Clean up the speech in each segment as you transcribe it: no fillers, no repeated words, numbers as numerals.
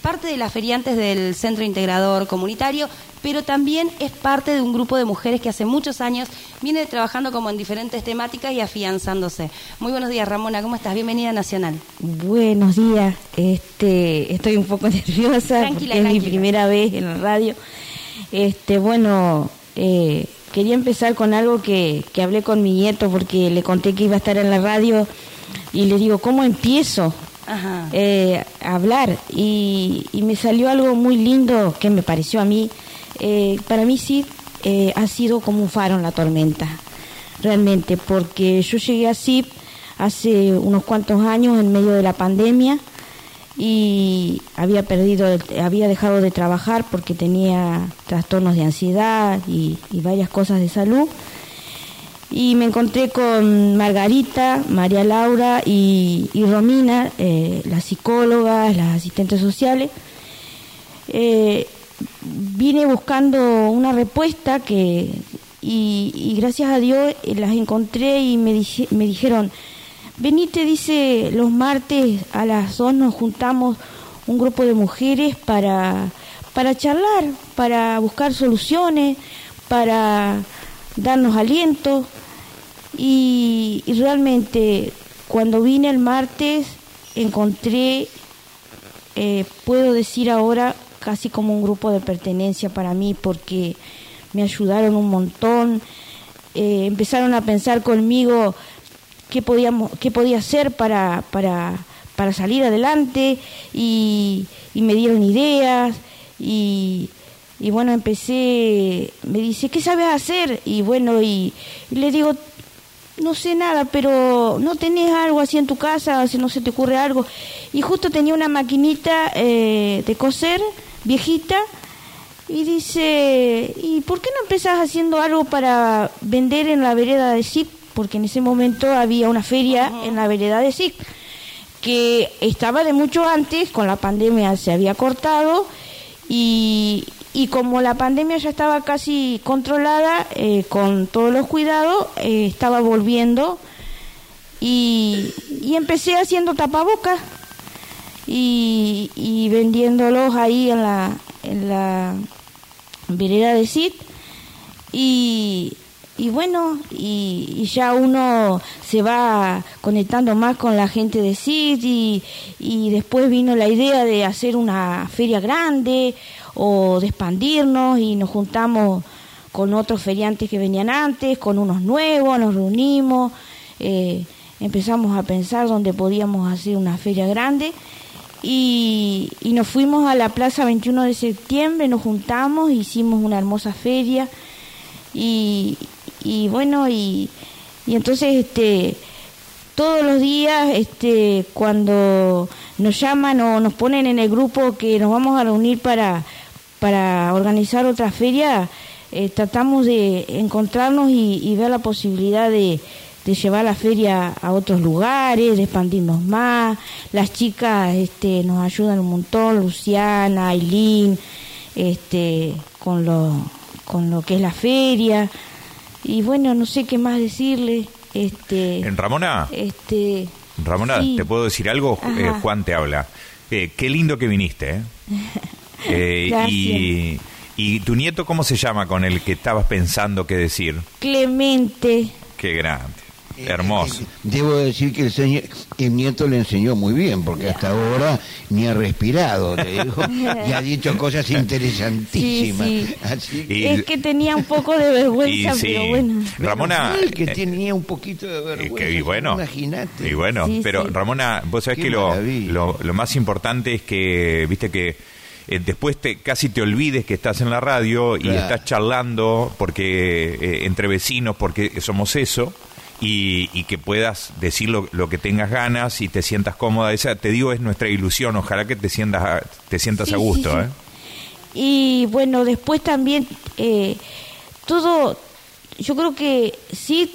parte de las feriantes del Centro Integrador Comunitario, pero también es parte de un grupo de mujeres que hace muchos años viene trabajando como en diferentes temáticas y afianzándose. Muy buenos días, Ramona, ¿cómo estás? Bienvenida a Nacional. Buenos días, estoy un poco nerviosa. Tranquila, porque es mi primera vez en la radio. Quería empezar con algo que hablé con mi nieto porque le conté que iba a estar en la radio y le digo, ¿cómo empiezo a hablar? Y me salió algo muy lindo que me pareció a mí. Para mí sí ha sido como un faro en la tormenta, realmente, porque yo llegué a CIP hace unos cuantos años en medio de la pandemia y había dejado de trabajar porque tenía trastornos de ansiedad y varias cosas de salud, y me encontré con Margarita, María Laura y Romina, las psicólogas, las asistentes sociales. Vine buscando una respuesta y gracias a Dios las encontré y me dijeron, venite, dice, los martes a las 2 nos juntamos un grupo de mujeres para charlar, para buscar soluciones, para darnos aliento. Y realmente cuando vine el martes encontré, puedo decir ahora, casi como un grupo de pertenencia para mí, porque me ayudaron un montón. Empezaron a pensar conmigo qué podía hacer para salir adelante y me dieron ideas y bueno, empecé, me dice, ¿qué sabes hacer? Y bueno, y le digo, no sé nada, pero ¿no tenés algo así en tu casa? Si no se te ocurre algo. Y justo tenía una maquinita de coser viejita, y dice, ¿y por qué no empezás haciendo algo para vender en la vereda de SIC? Porque en ese momento había una feria en la vereda de SIC, que estaba de mucho antes, con la pandemia se había cortado, y como la pandemia ya estaba casi controlada, con todos los cuidados, estaba volviendo, y empecé haciendo tapabocas y vendiéndolos ahí en la vereda de SIC, y bueno, y ya uno se va conectando más con la gente de SIC, y después vino la idea de hacer una feria grande o de expandirnos, y nos juntamos con otros feriantes que venían antes, con unos nuevos, nos reunimos, empezamos a pensar dónde podíamos hacer una feria grande, y nos fuimos a la Plaza 21 de septiembre, nos juntamos, hicimos una hermosa feria, y bueno, y entonces todos los días cuando nos llaman o nos ponen en el grupo que nos vamos a reunir para organizar otra feria, tratamos de encontrarnos y ver la posibilidad de llevar la feria a otros lugares, de expandirnos más. Las chicas nos ayudan un montón, Luciana, Ailín, con lo que es la feria. Y bueno, no sé qué más decirle. Ramona, Ramona, sí. ¿Te puedo decir algo? Juan te habla. Qué lindo que viniste. Y tu nieto, ¿cómo se llama con el que estabas pensando qué decir? Clemente. Qué grande. Hermoso. Debo decir que el nieto le enseñó muy bien, porque hasta ahora ni ha respirado, te digo, y ha dicho cosas interesantísimas. Sí, sí. Así es que tenía un poco de vergüenza, pero bueno. Ramona, el que tenía un poquito de vergüenza, y bueno, imagínate. Y bueno, sí, pero sí. Ramona, vos sabés Qué que maravilla. lo más importante es que, viste que después casi te olvides que estás en la radio, claro, y estás charlando porque entre vecinos, porque somos eso. Y que puedas decir lo que tengas ganas y te sientas cómoda. Esa, te digo, es nuestra ilusión. Ojalá que te sientas Sí, a gusto. sí, sí. Y bueno, después también todo, yo creo que sí,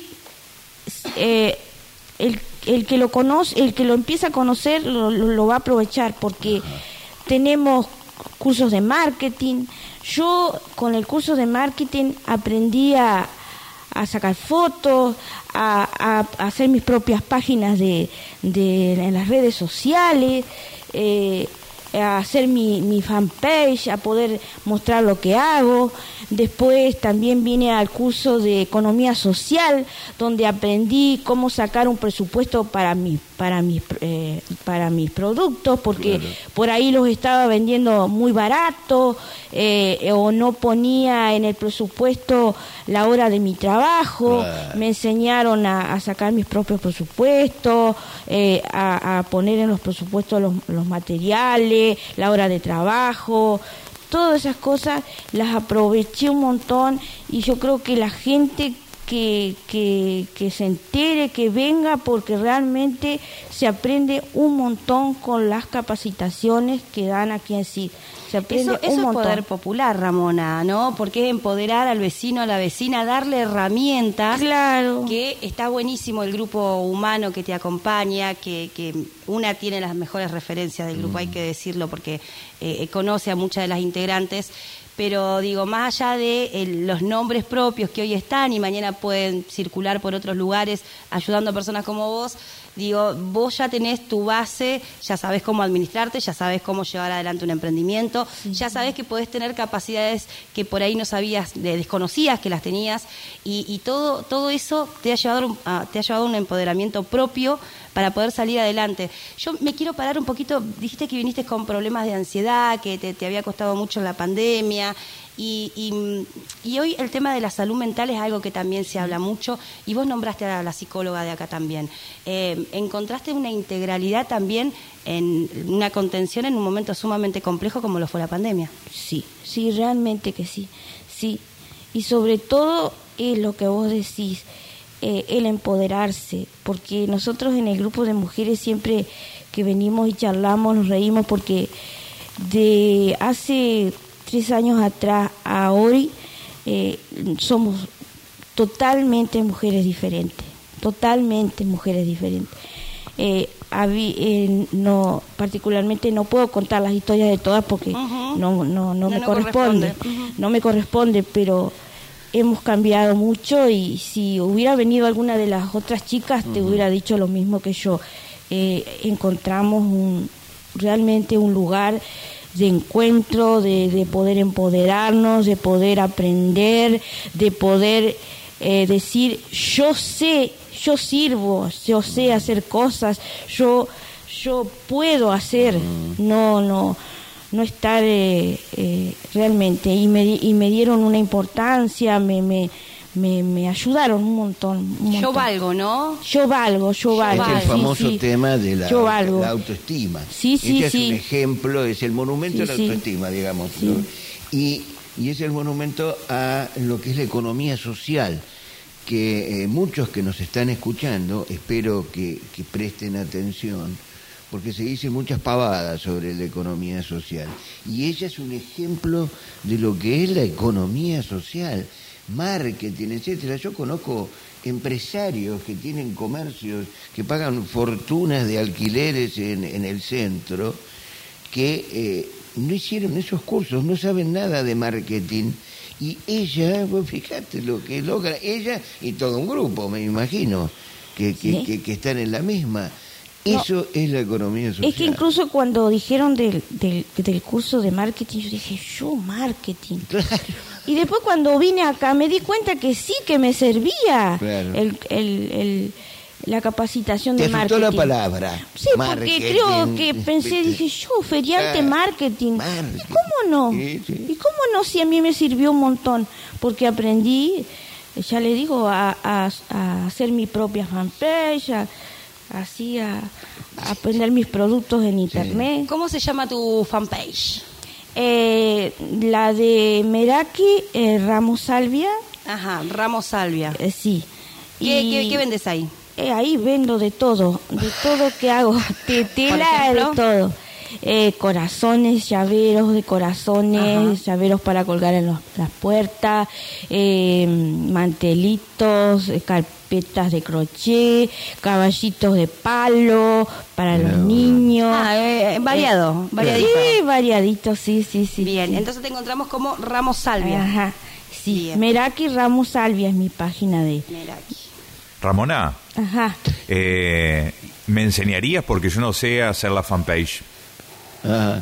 el que lo conoce, el que lo empieza a conocer lo va a aprovechar, porque tenemos cursos de marketing. Yo con el curso de marketing aprendí a sacar fotos, a hacer mis propias páginas en las redes sociales, a hacer mi fanpage, a poder mostrar lo que hago. Después también vine al curso de economía social, donde aprendí cómo sacar un presupuesto para mis productos, porque por ahí los estaba vendiendo muy barato, o no ponía en el presupuesto la hora de mi trabajo. Me enseñaron a sacar mis propios presupuestos, a poner en los presupuestos los materiales, la hora de trabajo. Todas esas cosas las aproveché un montón, y yo creo que la gente que se entere, que venga, porque realmente se aprende un montón con las capacitaciones que dan aquí en sí. Se aprende eso un montón. Es poder popular, Ramona, ¿no? Porque es empoderar al vecino, a la vecina, darle herramientas. Claro. Que está buenísimo el grupo humano que te acompaña, que una tiene las mejores referencias del grupo, hay que decirlo, porque conoce a muchas de las integrantes. Pero digo, más allá de los nombres propios que hoy están y mañana pueden circular por otros lugares ayudando a personas como vos, digo, vos ya tenés tu base, ya sabés cómo administrarte, ya sabés cómo llevar adelante un emprendimiento, ya sabés que podés tener capacidades que por ahí no sabías, desconocías que las tenías, y todo eso te ha llevado a un empoderamiento propio para poder salir adelante. Yo me quiero parar un poquito, dijiste que viniste con problemas de ansiedad, que te había costado mucho la pandemia, y hoy el tema de la salud mental es algo que también se habla mucho, y vos nombraste a la psicóloga de acá también. ¿Encontraste una integralidad también en una contención en un momento sumamente complejo como lo fue la pandemia? Sí, realmente que sí. Y sobre todo es lo que vos decís, el empoderarse, porque nosotros en el grupo de mujeres siempre que venimos y charlamos, nos reímos, porque de hace 3 años atrás a hoy somos totalmente mujeres diferentes. No, particularmente no puedo contar las historias de todas porque no me corresponde. No me corresponde, pero hemos cambiado mucho, y si hubiera venido alguna de las otras chicas te hubiera dicho lo mismo que yo. Encontramos realmente un lugar de encuentro, de poder empoderarnos, de poder aprender, de poder decir yo sirvo, yo sé hacer cosas, yo puedo hacer, no estar realmente, y me dieron una importancia, me ayudaron un montón. Yo valgo, ¿no? Yo valgo. Es el famoso tema de la autoestima. Sí. Es un ejemplo, es el monumento a la autoestima, digamos. Sí. ¿No? Y es el monumento a lo que es la economía social, que muchos que nos están escuchando, espero que presten atención, porque se dicen muchas pavadas sobre la economía social. Y ella es un ejemplo de lo que es la economía social, marketing, etcétera. Yo conozco empresarios que tienen comercios, que pagan fortunas de alquileres en el centro, que no hicieron esos cursos, no saben nada de marketing. Y ella, pues fíjate lo que logra, ella y todo un grupo, me imagino, que están en la misma. Eso es la economía social. Es que incluso cuando dijeron del curso de marketing, yo dije, yo marketing. Claro. Y después cuando vine acá me di cuenta que sí, que me servía la capacitación de marketing. ¿Te asustó la palabra? Sí, porque creo que pensé, dije yo, feriante marketing. ¿Y cómo no? Sí. ¿Y cómo no si a mí me sirvió un montón? Porque aprendí, ya le digo, a hacer mi propia fanpage, a poner mis productos en internet. ¿Cómo se llama tu fanpage? La de Meraki Ramos Salvia. Ajá, Ramos Salvia. Sí. ¿Qué vendes ahí? Ahí vendo de todo que hago, de tela, de todo. Corazones, llaveros de corazones, llaveros para colgar en las puertas, mantelitos, carpetas de crochet, caballitos de palo para los niños. Variadito. Sí, variadito, sí. Bien, entonces te encontramos como Ramos Salvia. Ajá, sí. Bien. Meraki Ramos Salvia es mi página de... Meraki. Ramona, Ajá. ¿me enseñarías? Porque yo no sé hacer la fanpage. Ajá.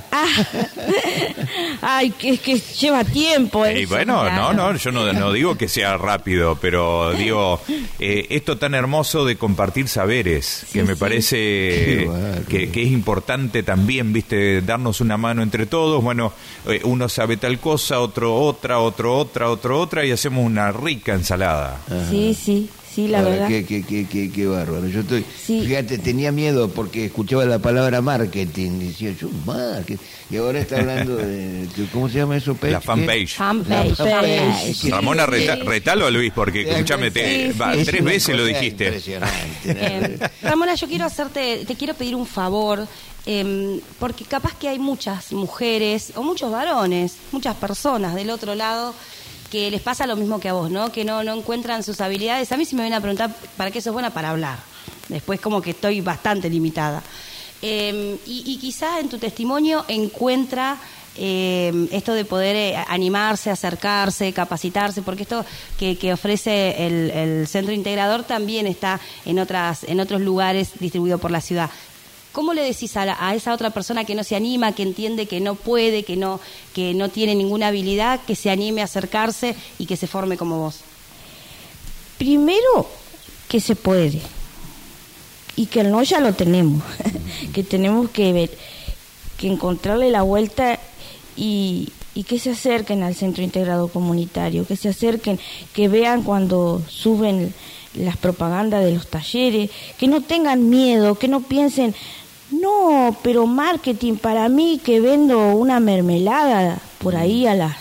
Ay, que es que lleva tiempo. Bueno, claro. no, yo no digo que sea rápido, pero digo, esto tan hermoso de compartir saberes, que me parece que es importante también, viste, darnos una mano entre todos. Bueno, uno sabe tal cosa, otro otra, y hacemos una rica ensalada. Ajá. Sí, la verdad. Qué bárbaro. Yo fíjate, tenía miedo porque escuchaba la palabra marketing, decía yo, marketing, y ahora está hablando de, ¿cómo se llama eso? Pech? La fanpage. Fanpage. Ramona, retalo a Luis, porque escúchame, 3 veces lo dijiste. Impresionante. Ramona, yo te quiero pedir un favor, porque capaz que hay muchas mujeres o muchos varones, muchas personas del otro lado que les pasa lo mismo que a vos, ¿no? Que no encuentran sus habilidades. A mí sí me vienen a preguntar para qué sos buena, para hablar. Después como que estoy bastante limitada. Y quizá en tu testimonio encuentra esto de poder animarse, acercarse, capacitarse, porque esto que ofrece el centro integrador también está en otros lugares distribuido por la ciudad. ¿Cómo le decís a esa otra persona que no se anima, que entiende que no puede, que no tiene ninguna habilidad, que se anime a acercarse y que se forme como vos? Primero, que se puede. Y que el no ya lo tenemos. Que tenemos que ver, que encontrarle la vuelta y que se acerquen al centro integrado comunitario, que se acerquen, que vean cuando suben las propagandas de los talleres, que no tengan miedo, que no piensen, no, pero marketing para mí que vendo una mermelada por ahí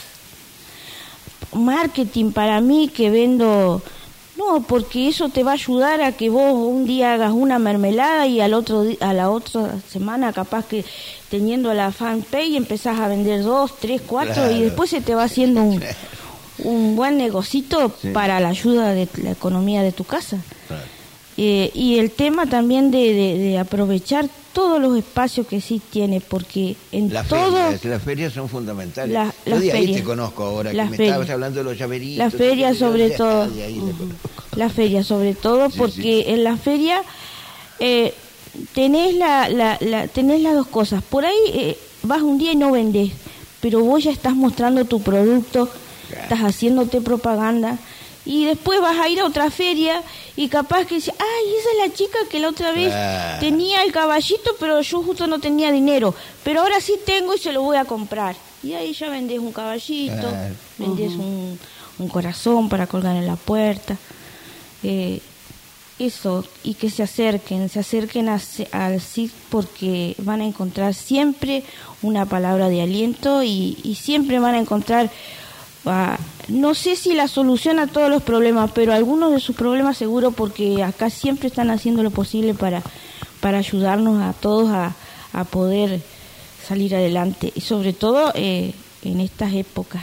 marketing para mí que vendo, no, porque eso te va a ayudar a que vos un día hagas una mermelada y a la otra semana capaz que teniendo la fanpage empezás a vender 2, 3, 4 claro. Y después se te va haciendo un buen negocito para la ayuda de la economía de tu casa. Claro. Y el tema también de aprovechar todos los espacios que sí tiene, porque en las ferias son fundamentales. Yo de ahí te conozco ahora, que me estabas hablando de los llaveritos. Las ferias sobre todo. Las ferias sobre todo, porque en la feria tenés tenés las dos cosas. Por ahí vas un día y no vendés, pero vos ya estás mostrando tu producto, estás haciéndote propaganda. Y después vas a ir a otra feria y capaz que dices, ay, esa es la chica que la otra vez tenía el caballito, pero yo justo no tenía dinero. Pero ahora sí tengo y se lo voy a comprar. Y ahí ya vendés un caballito, vendés un corazón para colgar en la puerta. Eso, y que se acerquen al CID, porque van a encontrar siempre una palabra de aliento y siempre van a encontrar... no sé si la solución a todos los problemas, pero algunos de sus problemas seguro, porque acá siempre están haciendo lo posible para ayudarnos a todos a poder salir adelante, y sobre todo en estas épocas.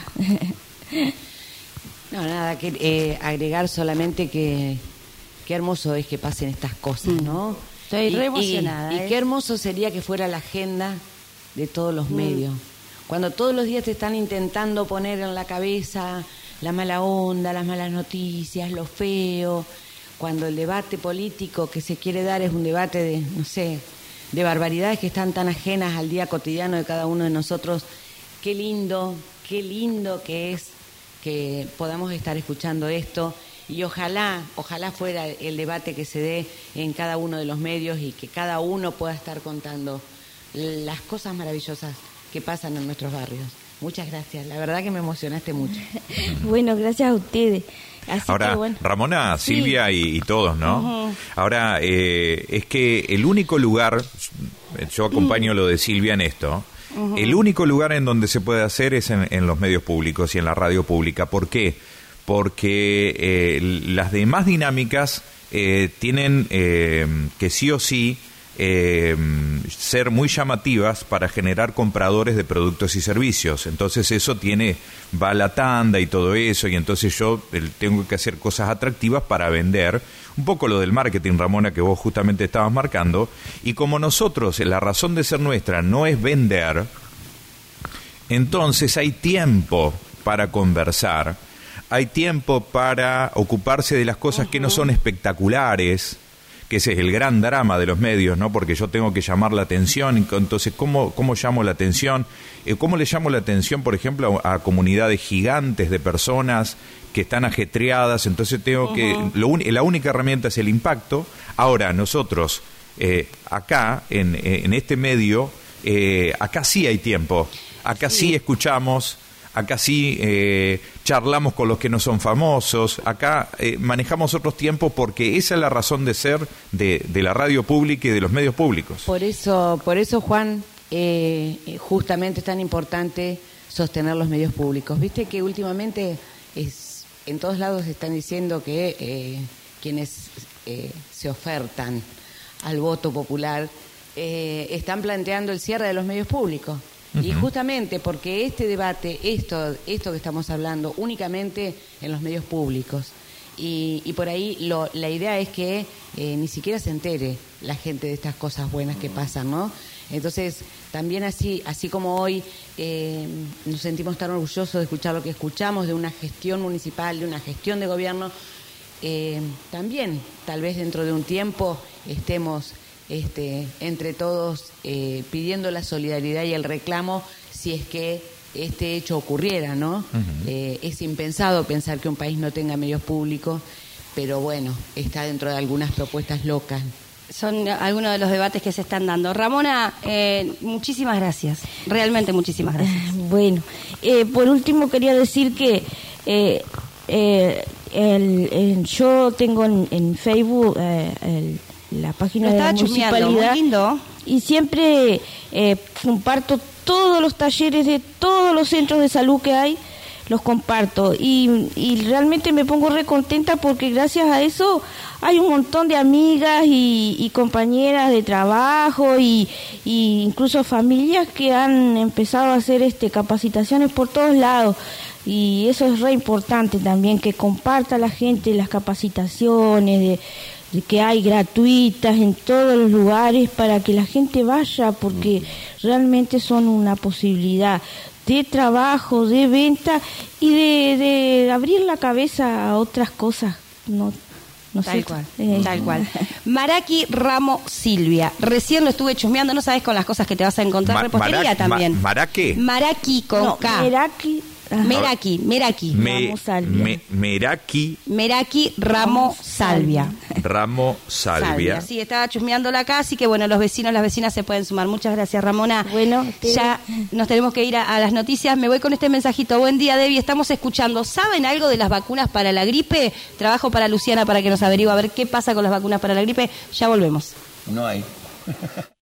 No, nada, que agregar solamente que qué hermoso es que pasen estas cosas, ¿no? Estoy re emocionada. Y qué hermoso sería que fuera la agenda de todos los medios. Cuando todos los días te están intentando poner en la cabeza la mala onda, las malas noticias, lo feo, cuando el debate político que se quiere dar es un debate de, no sé, de barbaridades que están tan ajenas al día cotidiano de cada uno de nosotros, qué lindo que es que podamos estar escuchando esto, y ojalá fuera el debate que se dé en cada uno de los medios y que cada uno pueda estar contando las cosas maravillosas que pasan en nuestros barrios. Muchas gracias, la verdad que me emocionaste mucho. Bueno, gracias a ustedes. Así ahora, que, bueno. Ramona, Sí. Silvia y todos, ¿no? Ahora, es que el único lugar, yo acompaño lo de Silvia en esto, el único lugar en donde se puede hacer es en los medios públicos y en la radio pública. ¿Por qué? Porque las demás dinámicas tienen que sí o sí ser muy llamativas para generar compradores de productos y servicios. Entonces eso va a la tanda y todo eso, y entonces yo tengo que hacer cosas atractivas para vender. Un poco lo del marketing, Ramona, que vos justamente estabas marcando. Y como nosotros, la razón de ser nuestra no es vender, entonces hay tiempo para conversar, hay tiempo para ocuparse de las cosas que no son espectaculares, que ese es el gran drama de los medios, ¿no? Porque yo tengo que llamar la atención, entonces, ¿cómo llamo la atención? ¿Cómo le llamo la atención, por ejemplo, a comunidades gigantes de personas que están ajetreadas? Entonces tengo que... la única herramienta es el impacto. Ahora, nosotros, acá, en este medio, acá sí hay tiempo, acá sí escuchamos... Acá sí charlamos con los que no son famosos, acá manejamos otros tiempos porque esa es la razón de ser de la radio pública y de los medios públicos. Por eso Juan, justamente es tan importante sostener los medios públicos. Viste que últimamente en todos lados están diciendo que quienes se ofertan al voto popular están planteando el cierre de los medios públicos. Y justamente porque este debate, esto que estamos hablando, únicamente en los medios públicos. Y por ahí la idea es que ni siquiera se entere la gente de estas cosas buenas que pasan, ¿no? Entonces, también así como hoy nos sentimos tan orgullosos de escuchar lo que escuchamos, de una gestión municipal, de una gestión de gobierno, también, tal vez dentro de un tiempo, estemos... entre todos pidiendo la solidaridad y el reclamo si es que este hecho ocurriera, ¿no? Es impensado pensar que un país no tenga medios públicos, pero bueno, está dentro de algunas propuestas locas. Son algunos de los debates que se están dando. Ramona, muchísimas gracias, realmente muchísimas gracias. Bueno, por último quería decir que yo tengo en Facebook la página de la municipalidad, muy lindo. Y siempre comparto todos los talleres de todos los centros de salud que hay, los comparto y realmente me pongo re contenta porque gracias a eso hay un montón de amigas y compañeras de trabajo y incluso familias que han empezado a hacer capacitaciones por todos lados. Y eso es re importante también, que comparta la gente las capacitaciones de que hay gratuitas en todos los lugares para que la gente vaya, porque realmente son una posibilidad de trabajo, de venta y de abrir la cabeza a otras cosas. No tal sé. Cual, tal cual. Maraki Ramo Silvia. Recién lo estuve chusmeando, no sabes con las cosas que te vas a encontrar. Repostería también. ¿Maraki? Maraki con K. Meraki Ramo Salvia. Meraki Ramo Salvia. Ramo Salvia. Sí, estaba chusmeándola acá, así que bueno, los vecinos, las vecinas se pueden sumar. Muchas gracias, Ramona. Bueno, ya nos tenemos que ir a las noticias. Me voy con este mensajito. Buen día, Debbie. Estamos escuchando. ¿Saben algo de las vacunas para la gripe? Trabajo para Luciana para que nos averigüe a ver qué pasa con las vacunas para la gripe. Ya volvemos. No hay.